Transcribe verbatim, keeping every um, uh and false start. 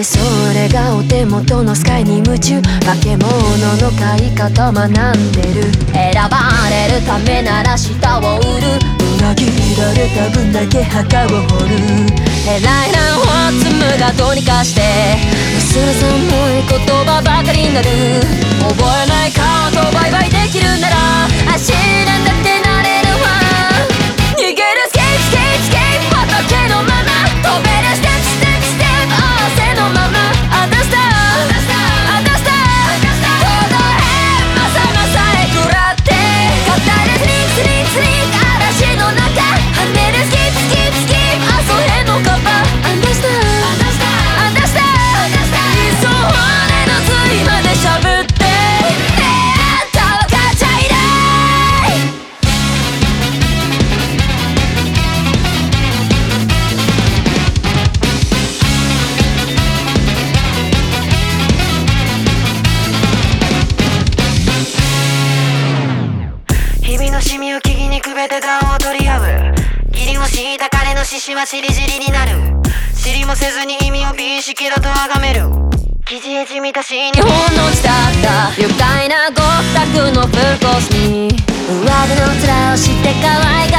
えそれがお手元のスカイに夢中。化け物の飼い方学んでる。選ばれるためなら舌を売る。裏切られた分だけ墓を掘る。偉いなホッツムがどうにかして薄ら寒い言葉ばかりになる。覚えない顔とバイバイできるなら足なんだってなれるわ。逃げるスケープスケープスケープ畑のまま飛べるステップステップステップ合わせのままアンダースターアンダースターアンダースター届へまさまさえ食らって語るスリンクスリンクスリンク嵐の中跳ねるスキップスキップスキップあそへのカバーアンダースターアンダースターアンダースター理想骨の髄までしゃぶってあんたは勝っちゃいない。日々のシミを木々にくべて暖を取り合う。義理を敷いた彼の獅子はチリジリになる。知りもせずに意味を美意識だと崇める。生地へじみたし日本の地だった愉快なごったくのフルコースに上手の面をして可愛い